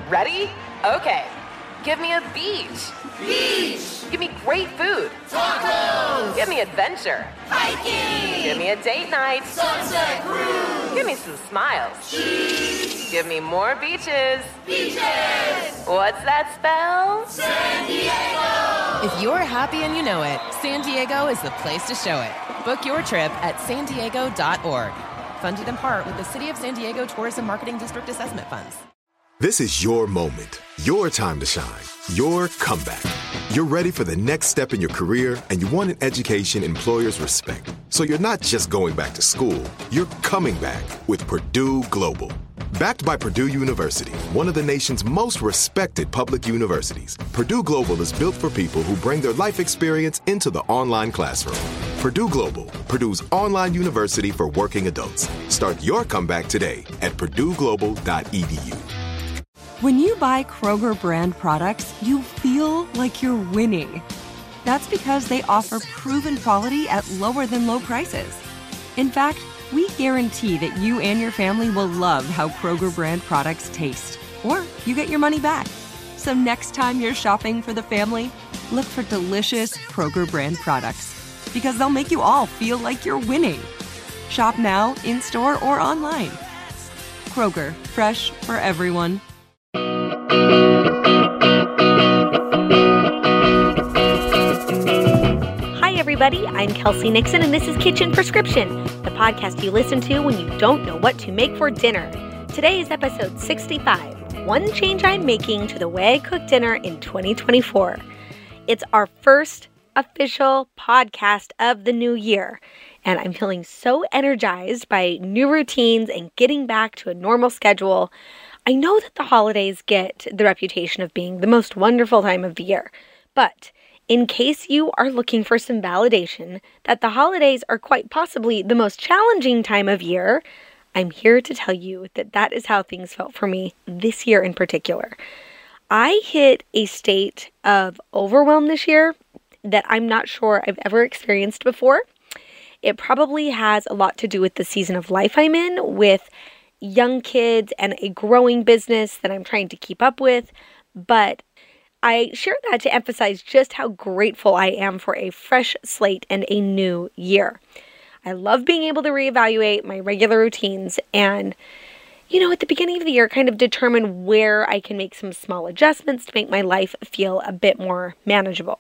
Ready? Okay. Give me a beach. Beach! Give me great food. Tacos! Give me adventure. Hiking! Give me a date night. Sunset cruise! Give me some smiles. Cheese! Give me more beaches. Beaches! What's that spell? San Diego! If you're happy and you know it, San Diego is the place to show it. Book your trip at sandiego.org. Funded in part with the City of San Diego Tourism Marketing District Assessment Funds. This is your moment, your time to shine, your comeback. You're ready for the next step in your career, and you want an education employers respect. So you're not just going back to school, you're coming back with Purdue Global. Backed by Purdue University, one of the nation's most respected public universities, Purdue Global is built for people who bring their life experience into the online classroom. Purdue Global, Purdue's online university for working adults. Start your comeback today at purdueglobal.edu. When you buy Kroger brand products, you feel like you're winning. That's because they offer proven quality at lower than low prices. In fact, we guarantee that you and your family will love how Kroger brand products taste, or you get your money back. So next time you're shopping for the family, look for delicious Kroger brand products, because they'll make you all feel like you're winning. Shop now, in-store, or online. Kroger, fresh for everyone. Hi, everybody. I'm Kelsey Nixon, and this is Kitchen Prescription, the podcast you listen to when you don't know what to make for dinner. Today is episode 65, One Change I'm Making to the Way I Cook Dinner in 2024. It's our first official podcast of the new year, and I'm feeling so energized by new routines and getting back to a normal schedule. I know that the holidays get the reputation of being the most wonderful time of the year, but in case you are looking for some validation that the holidays are quite possibly the most challenging time of year, I'm here to tell you that that is how things felt for me this year in particular. I hit a state of overwhelm this year that I'm not sure I've ever experienced before. It probably has a lot to do with the season of life I'm in, with young kids and a growing business that I'm trying to keep up with, but I share that to emphasize just how grateful I am for a fresh slate and a new year. I love being able to reevaluate my regular routines and, at the beginning of the year, kind of determine where I can make some small adjustments to make my life feel a bit more manageable.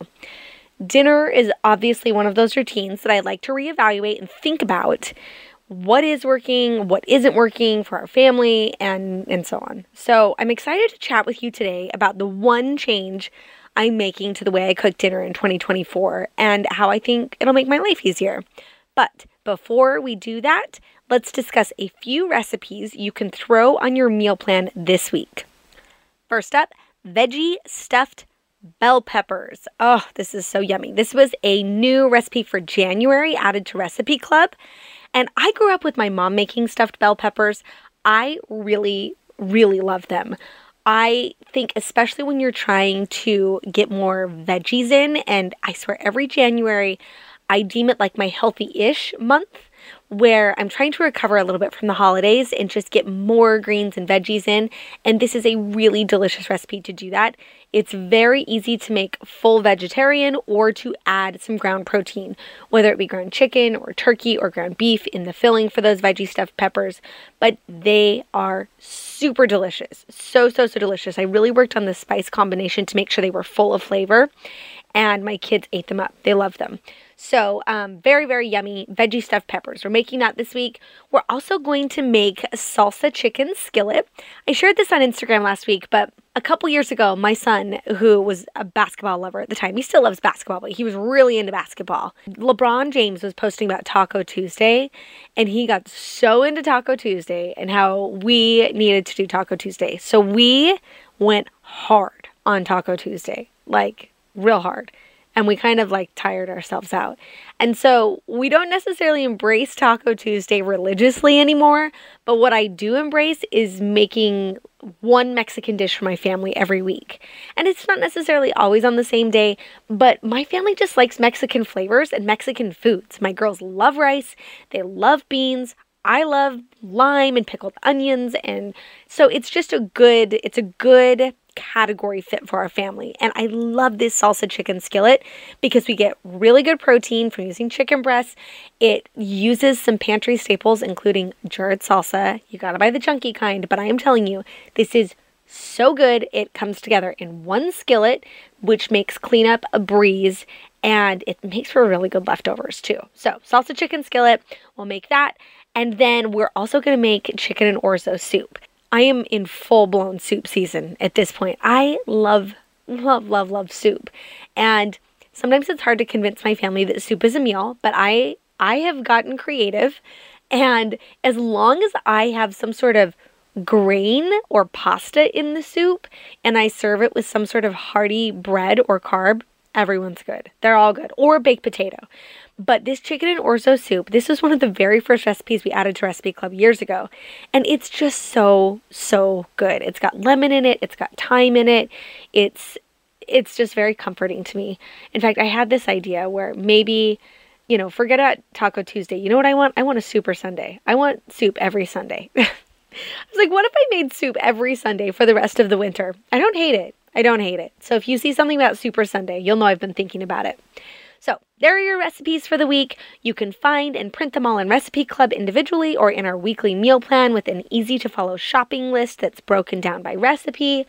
Dinner is obviously one of those routines that I like to reevaluate and think about what is working, what isn't working for our family, and so on. So I'm excited to chat with you today about the one change I'm making to the way I cook dinner in 2024 and how I think it'll make my life easier. But before we do that, let's discuss a few recipes you can throw on your meal plan this week. First up, veggie stuffed bell peppers. Oh, this is so yummy. This was a new recipe for January added to Recipe Club. And I grew up with my mom making stuffed bell peppers. I really, really love them. I think especially when you're trying to get more veggies in, and I swear every January, I deem it like my healthy-ish month, where I'm trying to recover a little bit from the holidays and just get more greens and veggies in. And this is a really delicious recipe to do that. It's very easy to make full vegetarian or to add some ground protein, whether it be ground chicken or turkey or ground beef in the filling for those veggie stuffed peppers. But they are super delicious. So delicious. I really worked on the spice combination to make sure they were full of flavor. And my kids ate them up. They love them. So very, very yummy veggie stuffed peppers. We're making that this week. We're also going to make a salsa chicken skillet. I shared this on Instagram last week, but a couple years ago, my son, who was a basketball lover at the time, he still loves basketball, but he was really into basketball. LeBron James was posting about Taco Tuesday, and he got so into Taco Tuesday and how we needed to do Taco Tuesday. So we went hard on Taco Tuesday, like real hard. And we kind of tired ourselves out. And so we don't necessarily embrace Taco Tuesday religiously anymore. But what I do embrace is making one Mexican dish for my family every week. And it's not necessarily always on the same day, but my family just likes Mexican flavors and Mexican foods. My girls love rice. They love beans. I love lime and pickled onions, and so it's just a good category fit for our family. And I love this salsa chicken skillet because we get really good protein from using chicken breasts. It uses some pantry staples, including jarred salsa. You gotta buy the chunky kind, but I am telling you, this is so good. It comes together in one skillet, which makes cleanup a breeze, and it makes for really good leftovers too. So salsa chicken skillet, we'll make that. And then we're also going to make chicken and orzo soup. I am in full-blown soup season at this point. I love soup. And sometimes it's hard to convince my family that soup is a meal, but I have gotten creative. And as long as I have some sort of grain or pasta in the soup and I serve it with some sort of hearty bread or carb, everyone's good. They're all good. Or baked potato. But this chicken and orzo soup, this was one of the very first recipes we added to Recipe Club years ago. And it's just so good. It's got lemon in it. It's got thyme in it. It's just very comforting to me. In fact, I had this idea where maybe, forget about Taco Tuesday. You know what I want? I want a Super Sunday. I want soup every Sunday. I was like, what if I made soup every Sunday for the rest of the winter? I don't hate it. So if you see something about Super Sunday, you'll know I've been thinking about it. So there are your recipes for the week. You can find and print them all in Recipe Club individually or in our weekly meal plan with an easy-to-follow shopping list that's broken down by recipe.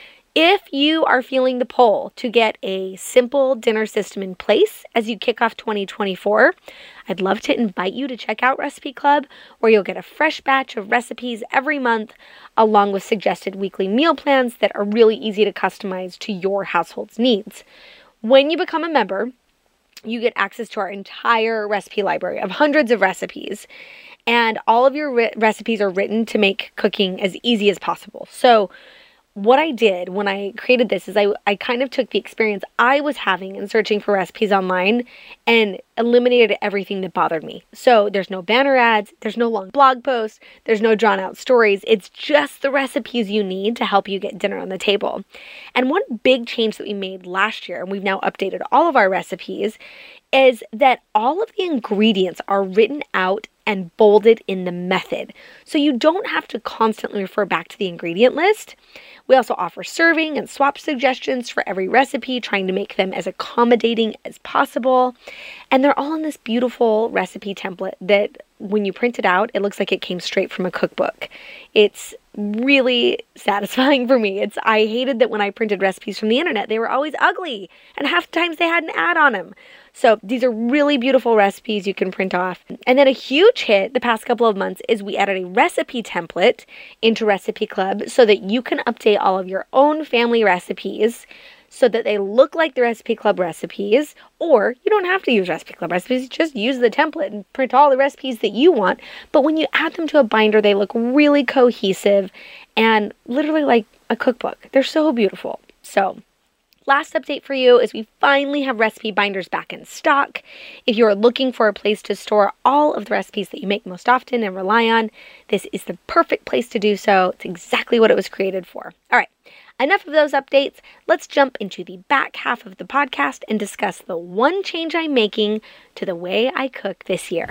If you are feeling the pull to get a simple dinner system in place as you kick off 2024, I'd love to invite you to check out Recipe Club, where you'll get a fresh batch of recipes every month, along with suggested weekly meal plans that are really easy to customize to your household's needs. When you become a member, you get access to our entire recipe library of hundreds of recipes, and all of your recipes are written to make cooking as easy as possible. So what I did when I created this is I kind of took the experience I was having in searching for recipes online and eliminated everything that bothered me. So there's no banner ads, there's no long blog posts, there's no drawn out stories. It's just the recipes you need to help you get dinner on the table. And one big change that we made last year, and we've now updated all of our recipes, is that all of the ingredients are written out and bolded in the method. So you don't have to constantly refer back to the ingredient list. We also offer serving and swap suggestions for every recipe, trying to make them as accommodating as possible. And they're all in this beautiful recipe template that when you print it out, it looks like it came straight from a cookbook. It's really satisfying for me. I hated that when I printed recipes from the internet, they were always ugly, and half the times they had an ad on them. So these are really beautiful recipes you can print off. And then a huge hit the past couple of months is we added a recipe template into Recipe Club so that you can update all of your own family recipes so that they look like the Recipe Club recipes, or you don't have to use Recipe Club recipes, just use the template and print all the recipes that you want. But when you add them to a binder, they look really cohesive and literally like a cookbook. They're so beautiful. So last update for you is we finally have recipe binders back in stock. If you are looking for a place to store all of the recipes that you make most often and rely on, this is the perfect place to do so. It's exactly what it was created for. All right, enough of those updates. Let's jump into the back half of the podcast and discuss the one change I'm making to the way I cook this year.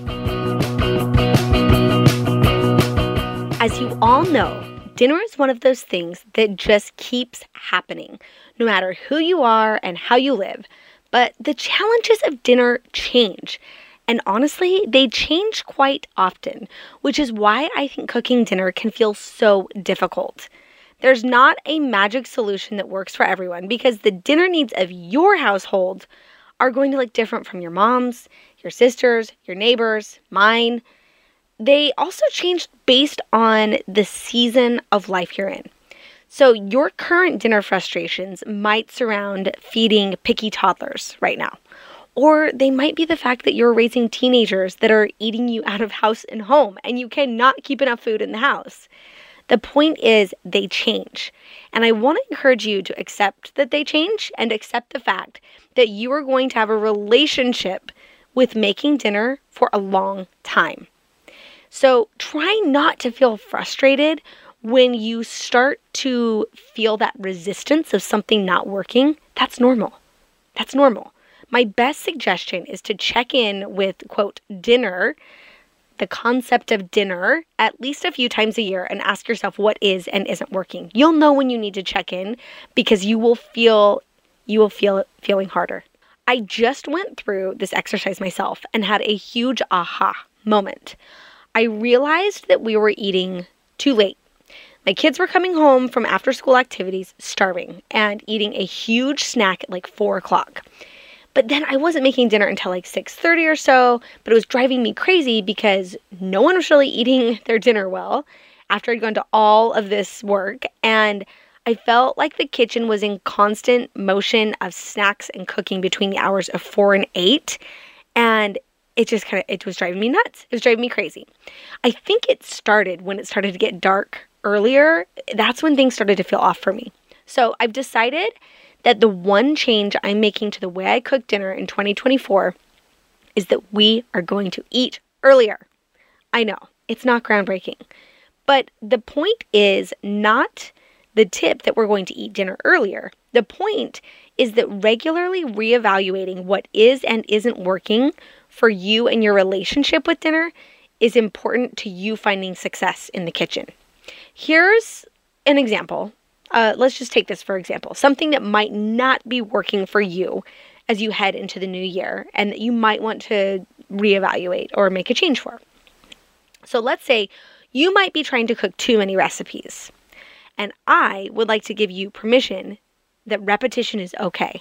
As you all know, dinner is one of those things that just keeps happening, no matter who you are and how you live. But the challenges of dinner change. And honestly, they change quite often, which is why I think cooking dinner can feel so difficult. There's not a magic solution that works for everyone because the dinner needs of your household are going to look different from your mom's, your sister's, your neighbor's, mine. They also change based on the season of life you're in. So your current dinner frustrations might surround feeding picky toddlers right now. Or they might be the fact that you're raising teenagers that are eating you out of house and home and you cannot keep enough food in the house. The point is they change. And I want to encourage you to accept that they change and accept the fact that you are going to have a relationship with making dinner for a long time. So try not to feel frustrated when you start to feel that resistance of something not working. That's normal. That's normal. My best suggestion is to check in with, quote, dinner the concept of dinner at least a few times a year and ask yourself what is and isn't working. You'll know when you need to check in because you will feel it feeling harder. I just went through this exercise myself and had a huge aha moment. I realized that we were eating too late. My kids were coming home from after school activities starving and eating a huge snack at like 4 o'clock. But then I wasn't making dinner until like 6:30 or so, but it was driving me crazy because no one was really eating their dinner well after I'd gone to all of this work. And I felt like the kitchen was in constant motion of snacks and cooking between the hours of 4 and 8. And it was driving me nuts. It was driving me crazy. I think it started when it started to get dark earlier. That's when things started to feel off for me. So I've decided that the one change I'm making to the way I cook dinner in 2024 is that we are going to eat earlier. I know, it's not groundbreaking, but the point is not the tip that we're going to eat dinner earlier. The point is that regularly reevaluating what is and isn't working for you and your relationship with dinner is important to you finding success in the kitchen. Here's an example. Let's just take this for example. Something that might not be working for you as you head into the new year and that you might want to reevaluate or make a change for. So let's say you might be trying to cook too many recipes. And I would like to give you permission that repetition is okay.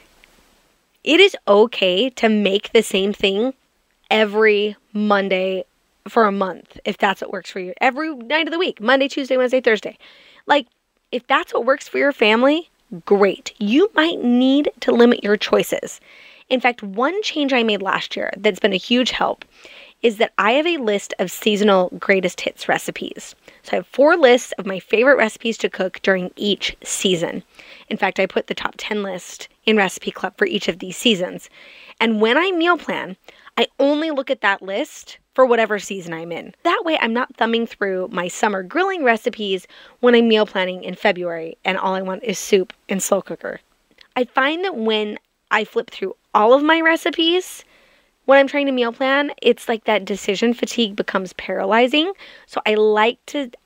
It is okay to make the same thing every Monday for a month, if that's what works for you. Every night of the week, Monday, Tuesday, Wednesday, Thursday. Like, if that's what works for your family, great. You might need to limit your choices. In fact, one change I made last year that's been a huge help is that I have a list of seasonal greatest hits recipes. So I have 4 lists of my favorite recipes to cook during each season. In fact, I put the top 10 list in Recipe Club for each of these seasons. And when I meal plan, I only look at that list for whatever season I'm in. That way, I'm not thumbing through my summer grilling recipes when I'm meal planning in February and all I want is soup and slow cooker. I find that when I flip through all of my recipes, when I'm trying to meal plan, it's like that decision fatigue becomes paralyzing. So I like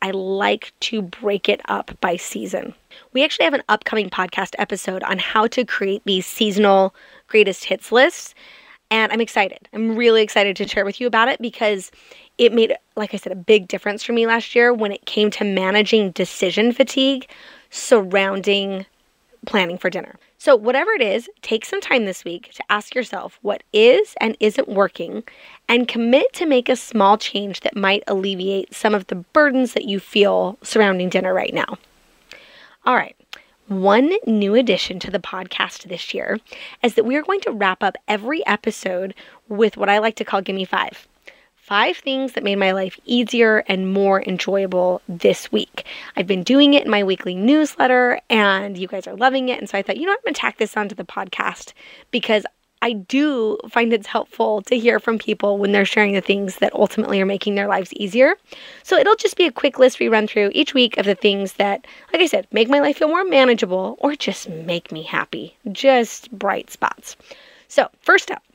to break it up by season. We actually have an upcoming podcast episode on how to create these seasonal greatest hits lists. And I'm excited. I'm really excited to share with you about it because it made, like I said, a big difference for me last year when it came to managing decision fatigue surrounding planning for dinner. So whatever it is, take some time this week to ask yourself what is and isn't working and commit to make a small change that might alleviate some of the burdens that you feel surrounding dinner right now. All right. One new addition to the podcast this year is that we are going to wrap up every episode with what I like to call Gimme 5. 5 things that made my life easier and more enjoyable this week. I've been doing it in my weekly newsletter and you guys are loving it. And so I thought, I'm going to tack this onto the podcast because I do find it's helpful to hear from people when they're sharing the things that ultimately are making their lives easier. So it'll just be a quick list we run through each week of the things that, like I said, make my life feel more manageable or just make me happy. Just bright spots. So first up,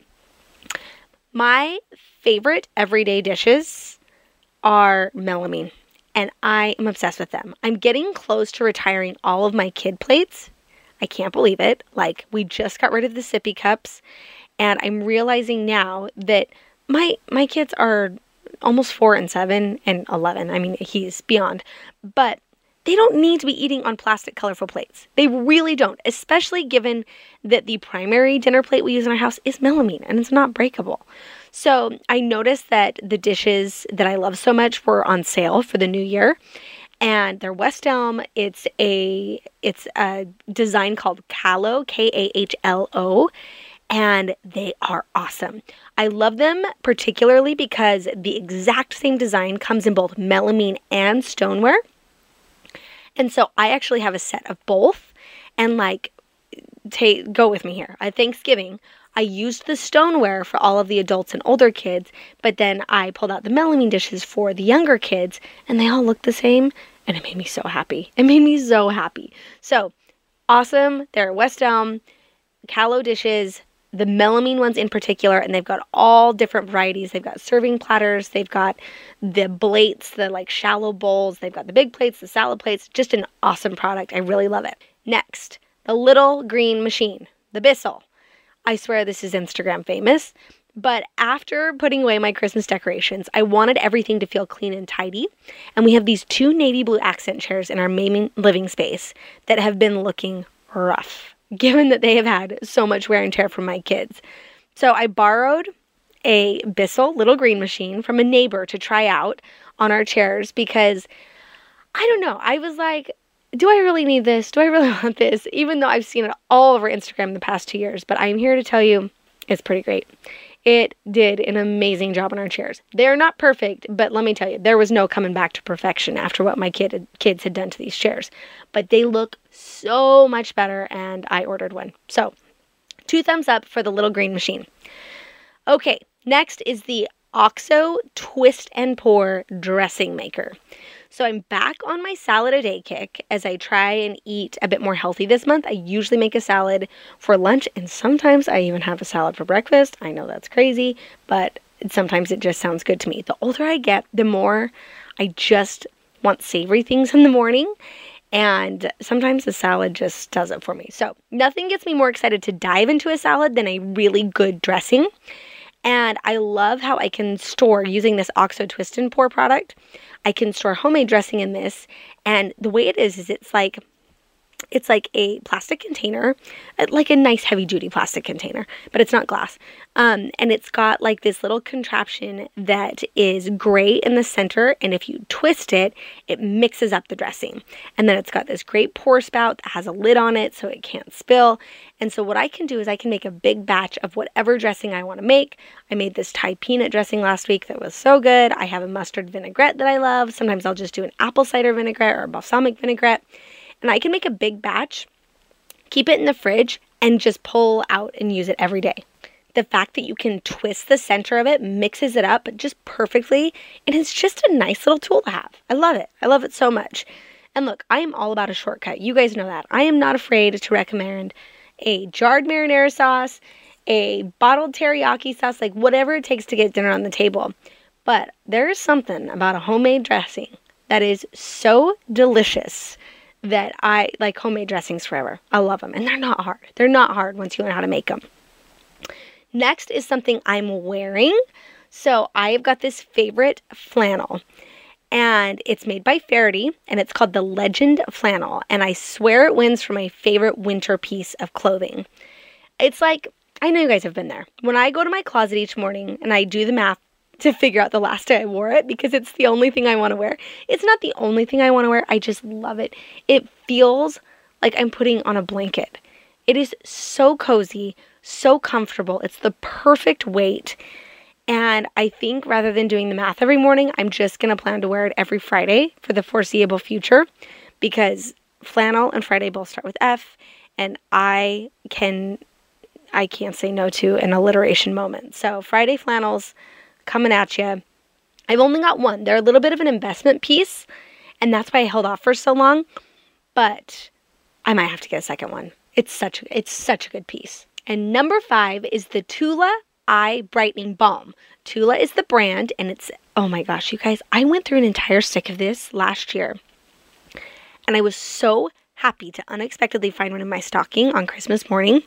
my favorite everyday dishes are melamine, and I am obsessed with them. I'm getting close to retiring all of my kid plates. I can't believe it. Like, we just got rid of the sippy cups, and I'm realizing now that my kids are almost 4 and 7 and 11. I mean, he's beyond, but they don't need to be eating on plastic colorful plates. They really don't, especially given that the primary dinner plate we use in our house is melamine and it's not breakable. So I noticed that the dishes that I love so much were on sale for the new year. And they're West Elm. It's a design called Kahlo, Kahlo, and they are awesome. I love them particularly because the exact same design comes in both melamine and stoneware. And so I actually have a set of both. And go with me here. At Thanksgiving, I used the stoneware for all of the adults and older kids, but then I pulled out the melamine dishes for the younger kids, and they all looked the same, and it made me so happy. It made me so happy. So, awesome. They're West Elm, Kahlo dishes, the melamine ones in particular, and they've got all different varieties. They've got serving platters, they've got the plates, the like shallow bowls, they've got the big plates, the salad plates. Just an awesome product. I really love it. Next, the little green machine, the Bissell. I swear this is Instagram famous, but after putting away my Christmas decorations, I wanted everything to feel clean and tidy, and we have these 2 navy blue accent chairs in our main living space that have been looking rough, given that they have had so much wear and tear from my kids. So I borrowed a Bissell little green machine from a neighbor to try out on our chairs because, I don't know, I was like, do I really need this? Do I really want this? Even though I've seen it all over Instagram the past 2 years, but I'm here to tell you it's pretty great. It did an amazing job on our chairs. They're not perfect, but let me tell you, there was no coming back to perfection after what my kids had done to these chairs. But they look so much better, and I ordered one. So, 2 thumbs up for the little green machine. Okay, next is the OXO Twist and Pour Dressing Maker. So I'm back on my salad a day kick as I try and eat a bit more healthy this month. I usually make a salad for lunch, and sometimes I even have a salad for breakfast. I know that's crazy, but sometimes it just sounds good to me. The older I get, the more I just want savory things in the morning, and sometimes the salad just does it for me. So nothing gets me more excited to dive into a salad than a really good dressing. And I love how I can store, using this OXO Twist and Pour product, I can store homemade dressing in this. And the way it is it's like a plastic container, like a nice heavy duty plastic container, but it's not glass. And it's got like this little contraption that is gray in the center. And if you twist it, it mixes up the dressing. And then it's got this great pour spout that has a lid on it so it can't spill. And so what I can do is I can make a big batch of whatever dressing I want to make. I made this Thai peanut dressing last week that was so good. I have a mustard vinaigrette that I love. Sometimes I'll just do an apple cider vinaigrette or a balsamic vinaigrette. And I can make a big batch, keep it in the fridge, and just pull out and use it every day. The fact that you can twist the center of it mixes it up just perfectly, and it's just a nice little tool to have. I love it. I love it so much. And look, I am all about a shortcut. You guys know that. I am not afraid to recommend a jarred marinara sauce, a bottled teriyaki sauce, like whatever it takes to get dinner on the table. But there is something about a homemade dressing that is so delicious that I like homemade dressings forever. I love them. And they're not hard. They're not hard once you learn how to make them. Next is something I'm wearing. So I have got this favorite flannel. And it's made by Faherty. And it's called the Legend Flannel. And I swear it wins for my favorite winter piece of clothing. It's like, I know you guys have been there. When I go to my closet each morning and I do the math to figure out the last day I wore it, because it's the only thing I want to wear. It's not the only thing I want to wear. I just love it. It feels like I'm putting on a blanket. It is so cozy, so comfortable. It's the perfect weight. And I think rather than doing the math every morning, I'm just going to plan to wear it every Friday for the foreseeable future, because flannel and Friday both start with F, and I can't say no to an alliteration moment. So Friday flannels coming at you. I've only got one. They're a little bit of an investment piece, and that's why I held off for so long, but I might have to get a second one. It's such a good piece. And number 5 is the Tula Eye Brightening Balm. Tula is the brand, and it's, oh my gosh, you guys, I went through an entire stick of this last year, and I was so happy to unexpectedly find one in my stocking on Christmas morning.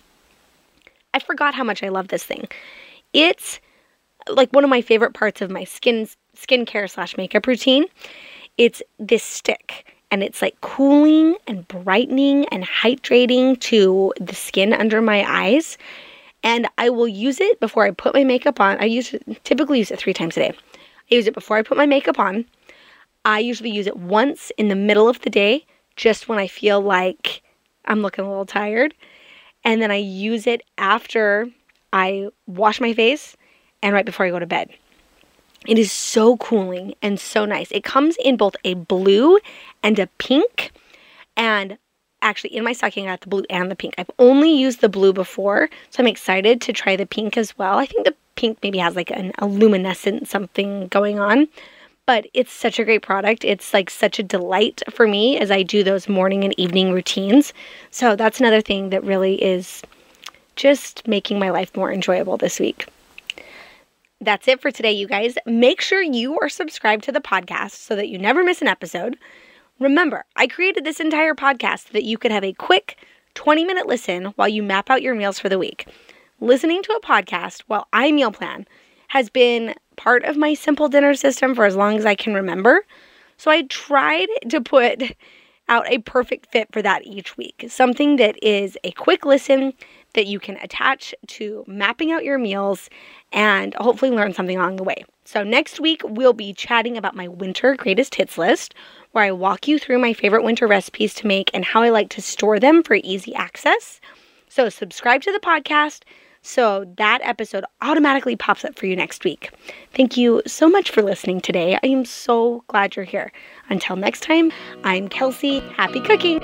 I forgot how much I love this thing. It's like one of my favorite parts of my skincare / makeup routine. It's this stick, and it's like cooling and brightening and hydrating to the skin under my eyes. And I will use it before I put my makeup on. Typically use it 3 times a day. I use it before I put my makeup on. I usually use it once in the middle of the day, just when I feel like I'm looking a little tired. And then I use it after I wash my face and right before I go to bed. It is so cooling and so nice. It comes in both a blue and a pink. And actually, in my stocking, I got the blue and the pink. I've only used the blue before, so I'm excited to try the pink as well. I think the pink maybe has like a luminescent something going on. But it's such a great product. It's like such a delight for me as I do those morning and evening routines. So that's another thing that really is just making my life more enjoyable this week. That's it for today, you guys. Make sure you are subscribed to the podcast so that you never miss an episode. Remember, I created this entire podcast so that you could have a quick 20-minute listen while you map out your meals for the week. Listening to a podcast while I meal plan has been part of my simple dinner system for as long as I can remember. So I tried to put out a perfect fit for that each week. Something that is a quick listen that you can attach to mapping out your meals and hopefully learn something along the way. So next week, we'll be chatting about my winter greatest hits list, where I walk you through my favorite winter recipes to make and how I like to store them for easy access. So subscribe to the podcast so that episode automatically pops up for you next week. Thank you so much for listening today. I am so glad you're here. Until next time, I'm Kelsey. Happy cooking!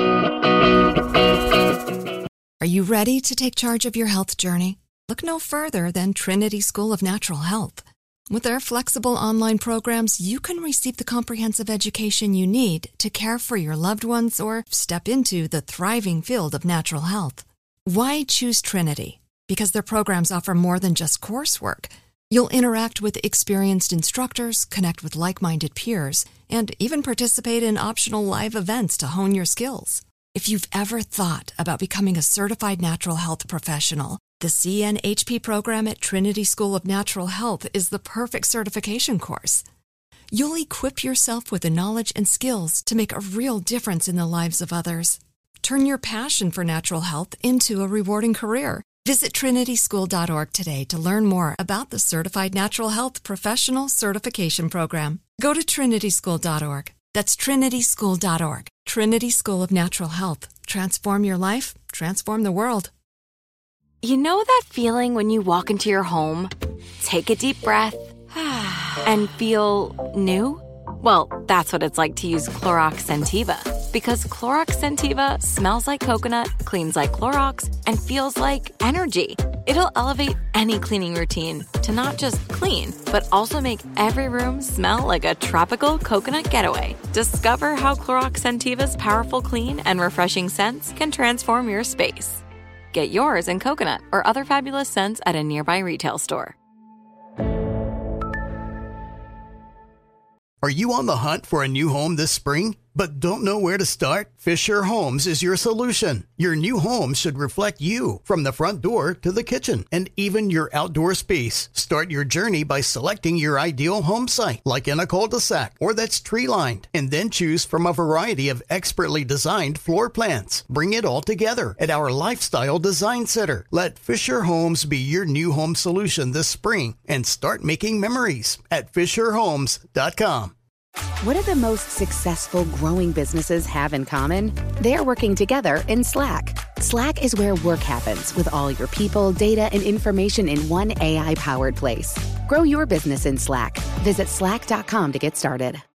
Are you ready to take charge of your health journey? Look no further than Trinity School of Natural Health. With their flexible online programs, you can receive the comprehensive education you need to care for your loved ones or step into the thriving field of natural health. Why choose Trinity? Because their programs offer more than just coursework. You'll interact with experienced instructors, connect with like-minded peers, and even participate in optional live events to hone your skills. If you've ever thought about becoming a certified natural health professional, the CNHP program at Trinity School of Natural Health is the perfect certification course. You'll equip yourself with the knowledge and skills to make a real difference in the lives of others. Turn your passion for natural health into a rewarding career. Visit trinityschool.org today to learn more about the Certified Natural Health Professional Certification Program. Go to trinityschool.org. That's trinityschool.org. Trinity School of Natural Health. Transform your life, transform the world. You know that feeling when you walk into your home, take a deep breath, and feel new? Well, that's what it's like to use Clorox Scentiva. Because Clorox Scentiva smells like coconut, cleans like Clorox, and feels like energy. It'll elevate any cleaning routine to not just clean, but also make every room smell like a tropical coconut getaway. Discover how Clorox Scentiva's powerful clean and refreshing scents can transform your space. Get yours in coconut or other fabulous scents at a nearby retail store. Are you on the hunt for a new home this spring, but don't know where to start? Fisher Homes is your solution. Your new home should reflect you, from the front door to the kitchen, and even your outdoor space. Start your journey by selecting your ideal home site, like in a cul-de-sac or that's tree-lined, and then choose from a variety of expertly designed floor plans. Bring it all together at our Lifestyle Design Center. Let Fisher Homes be your new home solution this spring and start making memories at FisherHomes.com. What do the most successful growing businesses have in common? They're working together in Slack. Slack is where work happens, with all your people, data, and information in one AI-powered place. Grow your business in Slack. Visit slack.com to get started.